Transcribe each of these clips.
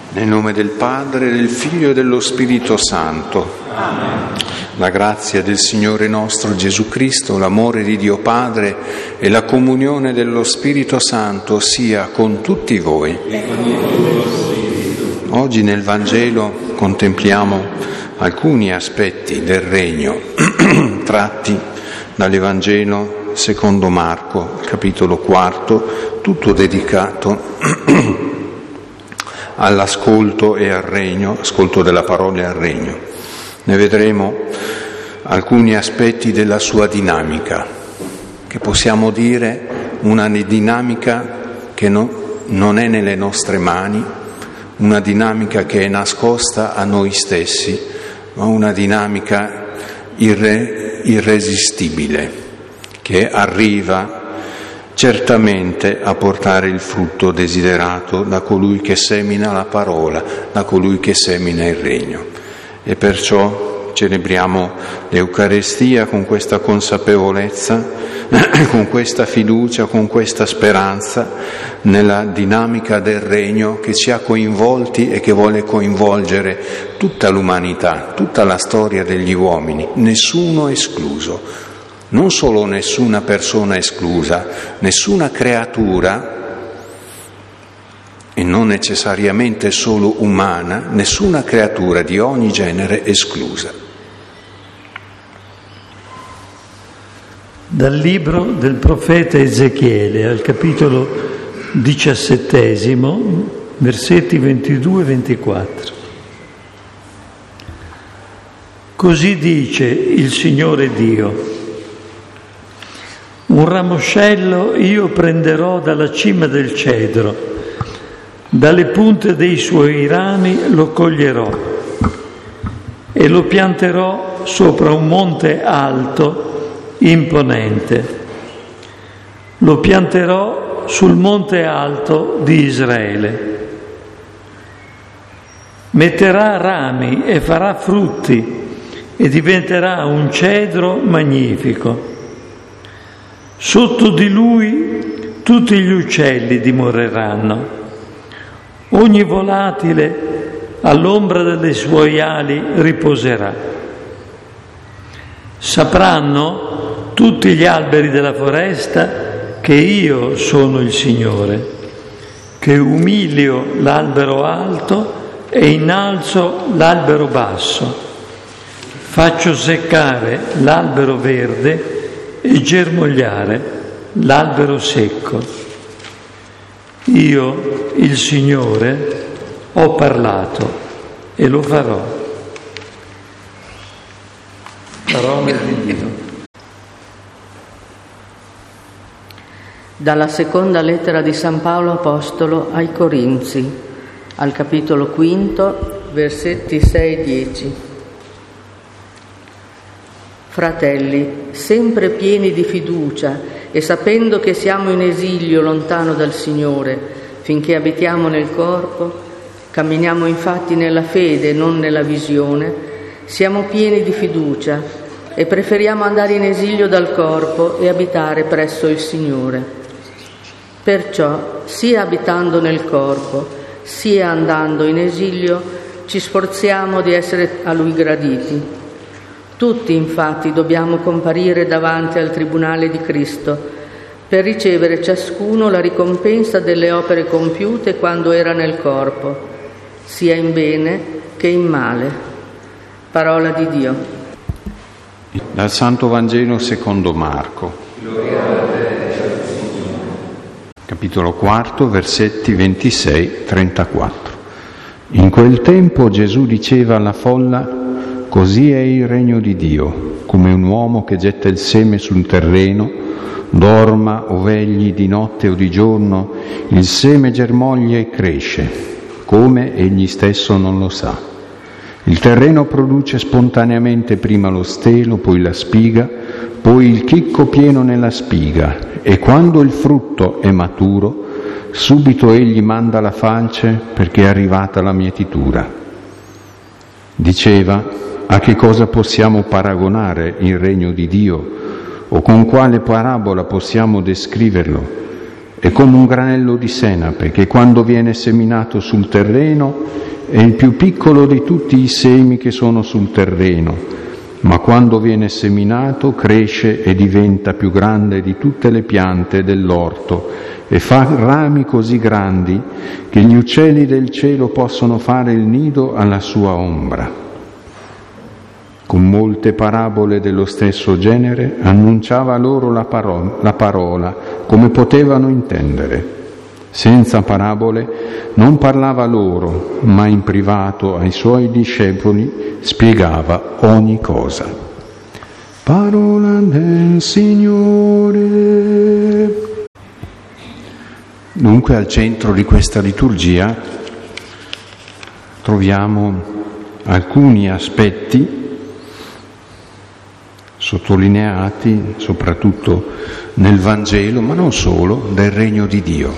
Nel nome del Padre, del Figlio e dello Spirito Santo. Amen. La grazia del Signore nostro Gesù Cristo, l'amore di Dio Padre e la comunione dello Spirito Santo sia con tutti voi. Oggi nel Vangelo contempliamo alcuni aspetti del Regno tratti dall'Evangelo secondo Marco, capitolo 4, tutto dedicato all'ascolto e al regno, ascolto della parola e al regno. Ne vedremo alcuni aspetti della sua dinamica, che possiamo dire una dinamica che non è nelle nostre mani, una dinamica che è nascosta a noi stessi, ma una dinamica irresistibile, che arriva certamente a portare il frutto desiderato da colui che semina la parola, da colui che semina il regno. E perciò celebriamo l'Eucarestia con questa consapevolezza, con questa fiducia, con questa speranza nella dinamica del regno che ci ha coinvolti e che vuole coinvolgere tutta l'umanità, tutta la storia degli uomini, nessuno escluso. Non solo nessuna persona esclusa, nessuna creatura, e non necessariamente solo umana, nessuna creatura di ogni genere esclusa. Dal libro del profeta Ezechiele, al capitolo 17, versetti 22 e 24. Così dice il Signore Dio: un ramoscello io prenderò dalla cima del cedro, dalle punte dei suoi rami lo coglierò e lo pianterò sopra un monte alto, imponente. Lo pianterò sul monte alto di Israele. Metterà rami e farà frutti e diventerà un cedro magnifico. Sotto di lui tutti gli uccelli dimoreranno, ogni volatile all'ombra delle sue ali riposerà. Sapranno tutti gli alberi della foresta che io sono il Signore, che umilio l'albero alto e innalzo l'albero basso, faccio seccare l'albero verde e germogliare l'albero secco. Io, il Signore, ho parlato e lo farò. Parola di Dio. Dalla seconda lettera di San Paolo Apostolo ai Corinzi, al capitolo 5, versetti 6 e 10. Fratelli, sempre pieni di fiducia e sapendo che siamo in esilio lontano dal Signore, finché abitiamo nel corpo, camminiamo infatti nella fede e non nella visione, siamo pieni di fiducia e preferiamo andare in esilio dal corpo e abitare presso il Signore. Perciò, sia abitando nel corpo, sia andando in esilio, ci sforziamo di essere a Lui graditi. Tutti, infatti, dobbiamo comparire davanti al tribunale di Cristo per ricevere ciascuno la ricompensa delle opere compiute quando era nel corpo, sia in bene che in male. Parola di Dio. Dal Santo Vangelo secondo Marco, capitolo 4, versetti 26-34. In quel tempo Gesù diceva alla folla: così è il regno di Dio, come un uomo che getta il seme sul terreno, dorma o vegli di notte o di giorno, il seme germoglia e cresce, come egli stesso non lo sa. Il terreno produce spontaneamente prima lo stelo, poi la spiga, poi il chicco pieno nella spiga, e quando il frutto è maturo, subito egli manda la falce perché è arrivata la mietitura. Diceva: a che cosa possiamo paragonare il regno di Dio? O con quale parabola possiamo descriverlo? È come un granello di senape che quando viene seminato sul terreno è il più piccolo di tutti i semi che sono sul terreno, ma quando viene seminato cresce e diventa più grande di tutte le piante dell'orto e fa rami così grandi che gli uccelli del cielo possono fare il nido alla sua ombra. Con molte parabole dello stesso genere annunciava loro la parola come potevano intendere. Senza parabole non parlava loro, ma in privato ai suoi discepoli spiegava ogni cosa. Parola del Signore. Dunque al centro di questa liturgia troviamo alcuni aspetti sottolineati soprattutto nel Vangelo, ma non solo, del regno di Dio.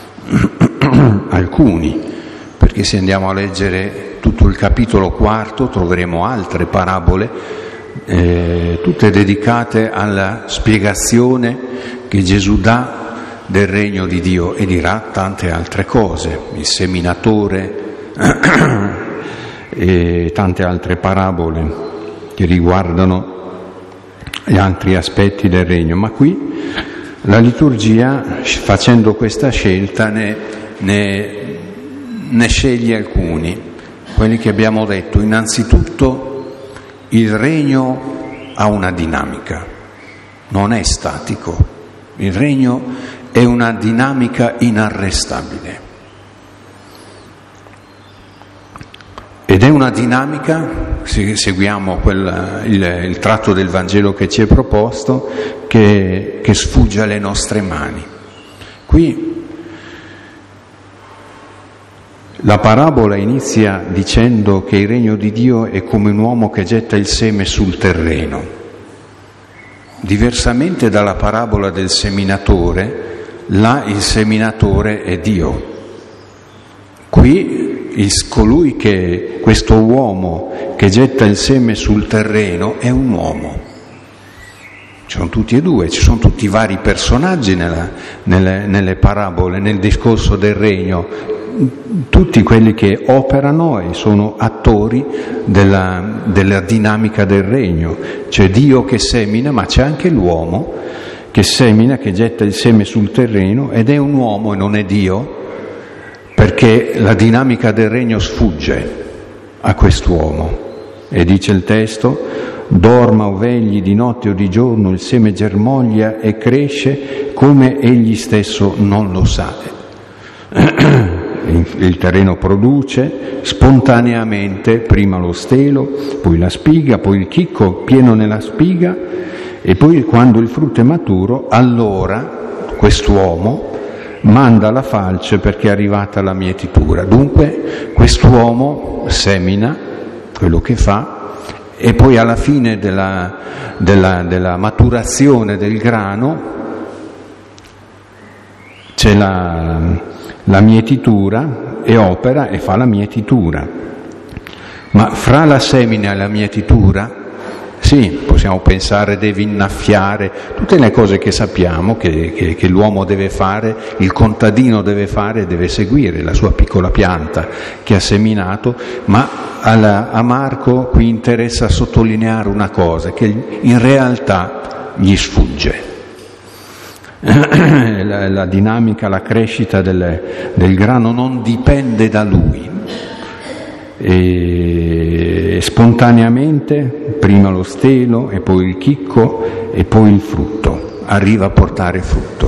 Alcuni, perché se andiamo a leggere tutto il capitolo 4 troveremo altre parabole, tutte dedicate alla spiegazione che Gesù dà del regno di Dio, e dirà tante altre cose, il seminatore e tante altre parabole che riguardano gli altri aspetti del regno, ma qui la liturgia, facendo questa scelta, ne sceglie alcuni, quelli che abbiamo detto. Innanzitutto il regno ha una dinamica, non è statico, il regno è una dinamica inarrestabile. Ed è una dinamica, se seguiamo il tratto del Vangelo che ci è proposto, che sfugge alle nostre mani. Qui la parabola inizia dicendo che il regno di Dio è come un uomo che getta il seme sul terreno. Diversamente dalla parabola del seminatore, là il seminatore è Dio. Qui questo uomo che getta il seme sul terreno è un uomo. Ci sono tutti e due, ci sono tutti i vari personaggi nelle parabole, nel discorso del regno, tutti quelli che operano e sono attori della dinamica del regno. C'è Dio che semina, ma c'è anche l'uomo che semina, che getta il seme sul terreno, ed è un uomo e non è Dio, perché la dinamica del regno sfugge a quest'uomo. E dice il testo: dorma o vegli di notte o di giorno, il seme germoglia e cresce come egli stesso non lo sa. Il terreno produce spontaneamente prima lo stelo, poi la spiga, poi il chicco pieno nella spiga, e poi quando il frutto è maturo, allora quest'uomo manda la falce perché è arrivata la mietitura. Dunque quest'uomo semina quello che fa, e poi alla fine della maturazione del grano c'è la mietitura, e opera e fa la mietitura. Ma fra la semina e la mietitura, sì, possiamo pensare deve innaffiare, tutte le cose che sappiamo che l'uomo deve fare, il contadino deve fare, deve seguire la sua piccola pianta che ha seminato, ma a Marco qui interessa sottolineare una cosa, che in realtà gli sfugge. La dinamica, la crescita del grano non dipende da lui. E spontaneamente prima lo stelo e poi il chicco e poi il frutto, arriva a portare frutto.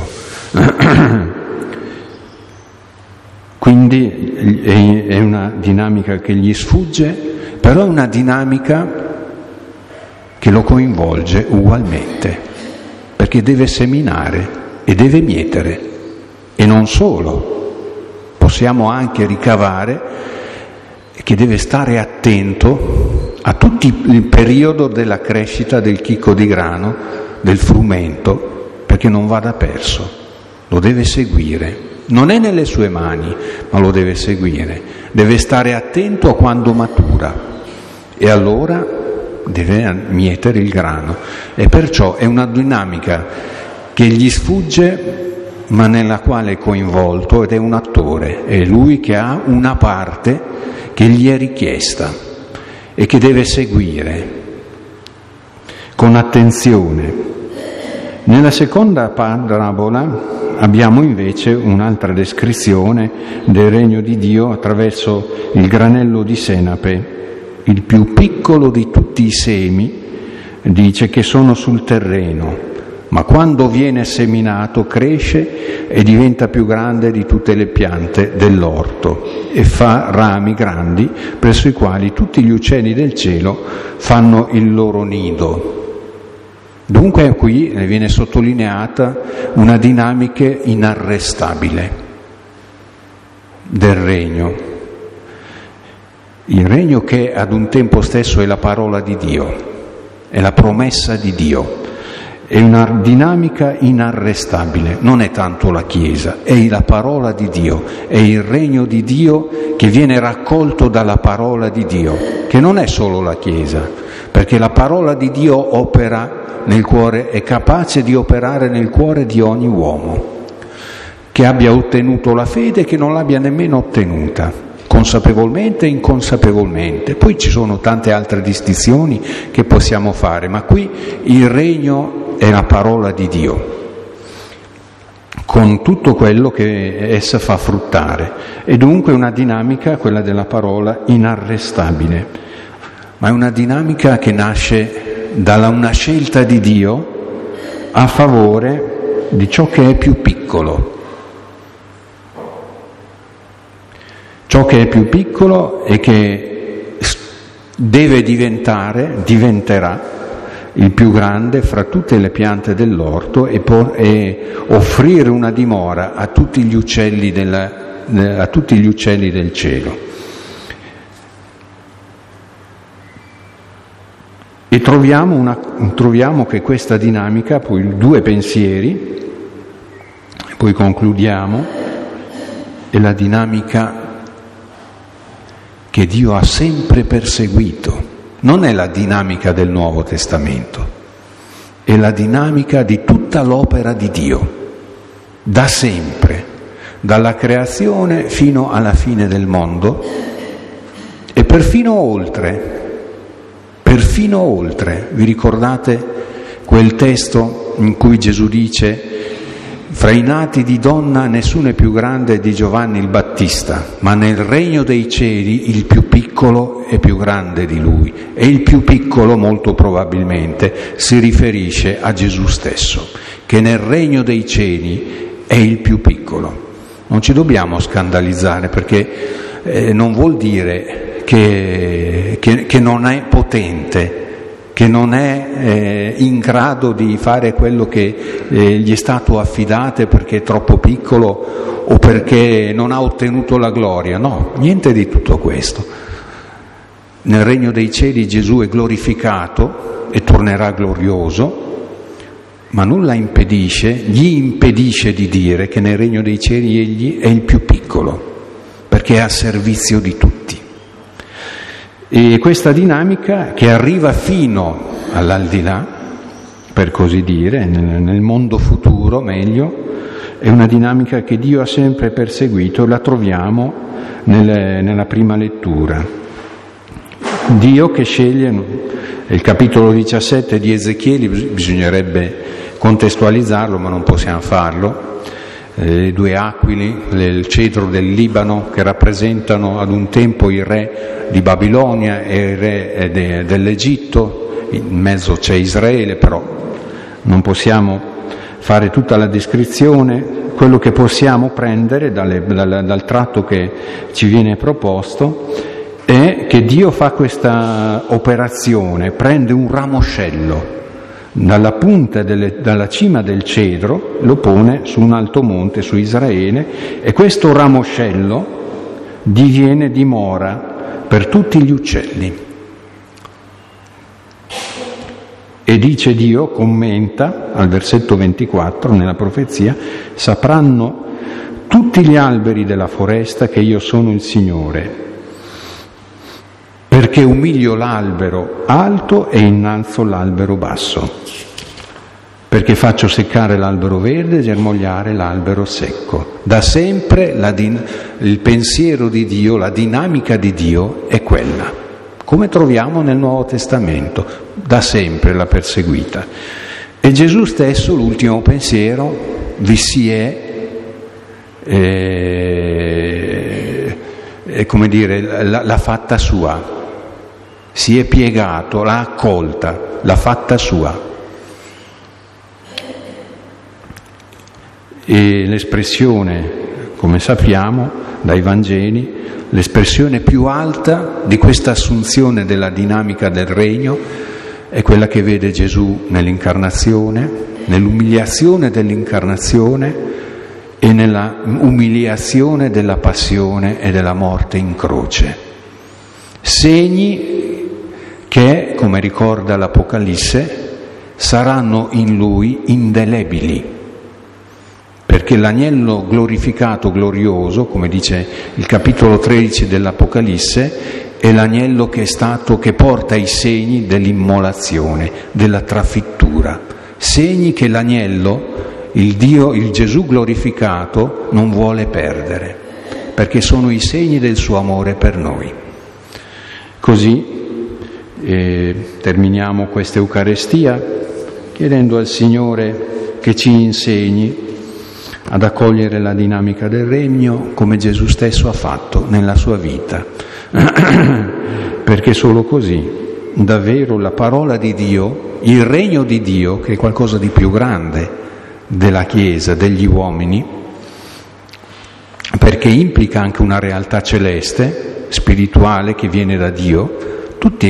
Quindi è una dinamica che gli sfugge, però è una dinamica che lo coinvolge ugualmente, perché deve seminare e deve mietere. E non solo, possiamo anche ricavare che deve stare attento a tutto il periodo della crescita del chicco di grano, del frumento, perché non vada perso, lo deve seguire. Non è nelle sue mani, ma lo deve seguire. Deve stare attento a quando matura, e allora deve mietere il grano. E perciò è una dinamica che gli sfugge ma nella quale è coinvolto ed è un attore, è lui che ha una parte che gli è richiesta e che deve seguire con attenzione. Nella seconda parabola abbiamo invece un'altra descrizione del regno di Dio attraverso il granello di senape, il più piccolo di tutti i semi, dice, che sono sul terreno, ma quando viene seminato cresce e diventa più grande di tutte le piante dell'orto e fa rami grandi presso i quali tutti gli uccelli del cielo fanno il loro nido. Dunque qui viene sottolineata una dinamica inarrestabile del regno. Il regno che ad un tempo stesso è la parola di Dio, è la promessa di Dio, è una dinamica inarrestabile, non è tanto la Chiesa, è la parola di Dio, è il regno di Dio che viene raccolto dalla parola di Dio, che non è solo la Chiesa, perché la parola di Dio opera nel cuore, è capace di operare nel cuore di ogni uomo, che abbia ottenuto la fede e che non l'abbia nemmeno ottenuta, consapevolmente e inconsapevolmente. Poi ci sono tante altre distinzioni che possiamo fare, ma qui il regno è la parola di Dio, con tutto quello che essa fa fruttare, e dunque una dinamica, quella della parola, inarrestabile, ma è una dinamica che nasce da una scelta di Dio a favore di ciò che è più piccolo. Ciò che è più piccolo e che deve diventerà il più grande fra tutte le piante dell'orto e offrire una dimora a tutti gli uccelli del cielo. E troviamo che questa dinamica, poi due pensieri, poi concludiamo, è la dinamica che Dio ha sempre perseguito. Non è la dinamica del Nuovo Testamento, è la dinamica di tutta l'opera di Dio, da sempre, dalla creazione fino alla fine del mondo e perfino oltre. Vi ricordate quel testo in cui Gesù dice: fra i nati di donna nessuno è più grande di Giovanni il Battista, ma nel regno dei cieli il più piccolo è più grande di lui. E il più piccolo, molto probabilmente, si riferisce a Gesù stesso, che nel regno dei cieli è il più piccolo. Non ci dobbiamo scandalizzare, perché non vuol dire che non è potente, che non è in grado di fare quello che gli è stato affidato perché è troppo piccolo o perché non ha ottenuto la gloria. No, niente di tutto questo. Nel regno dei cieli Gesù è glorificato e tornerà glorioso, ma nulla gli impedisce di dire che nel regno dei cieli egli è il più piccolo, perché è a servizio di tutti. E questa dinamica, che arriva fino all'aldilà, per così dire, nel mondo futuro meglio, è una dinamica che Dio ha sempre perseguito, e la troviamo nella prima lettura. Dio che sceglie, il capitolo 17 di Ezechiele, bisognerebbe contestualizzarlo, ma non possiamo farlo. Le due aquili, il cedro del Libano, che rappresentano ad un tempo il re di Babilonia e il re dell'Egitto, in mezzo c'è Israele, però non possiamo fare tutta la descrizione. Quello che possiamo prendere dal tratto che ci viene proposto è che Dio fa questa operazione, prende un ramoscello dalla punta, dalla cima del cedro, lo pone su un alto monte, su Israele, e questo ramoscello diviene dimora per tutti gli uccelli. E dice Dio, commenta al versetto 24 nella profezia: sapranno tutti gli alberi della foresta che io sono il Signore, perché umilio l'albero alto e innalzo l'albero basso, perché faccio seccare l'albero verde e germogliare l'albero secco. Da sempre il pensiero di Dio, la dinamica di Dio è quella, come troviamo nel Nuovo Testamento, da sempre l'ha perseguita. E Gesù stesso, l'ultimo pensiero, vi si è come dire, l'ha fatta sua, si è piegato, l'ha accolta, l'ha fatta sua. E l'espressione, come sappiamo dai Vangeli, l'espressione più alta di questa assunzione della dinamica del regno è quella che vede Gesù nell'incarnazione, nell'umiliazione dell'incarnazione e nella umiliazione della passione e della morte in croce. Segni che, come ricorda l'Apocalisse, saranno in lui indelebili, perché l'agnello glorificato, glorioso, come dice il capitolo 13 dell'Apocalisse, è l'agnello che porta i segni dell'immolazione, della trafittura, segni che l'agnello, il Gesù glorificato, non vuole perdere, perché sono i segni del suo amore per noi. Così terminiamo questa Eucaristia chiedendo al Signore che ci insegni ad accogliere la dinamica del regno come Gesù stesso ha fatto nella sua vita, perché solo così davvero la parola di Dio, il regno di Dio, che è qualcosa di più grande della Chiesa, degli uomini, perché implica anche una realtà celeste, spirituale, che viene da Dio.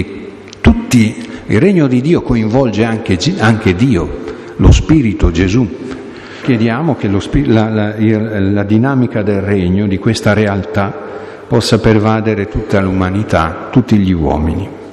Il regno di Dio coinvolge anche Dio, lo Spirito, Gesù. Chiediamo che la dinamica del regno, di questa realtà, possa pervadere tutta l'umanità, tutti gli uomini.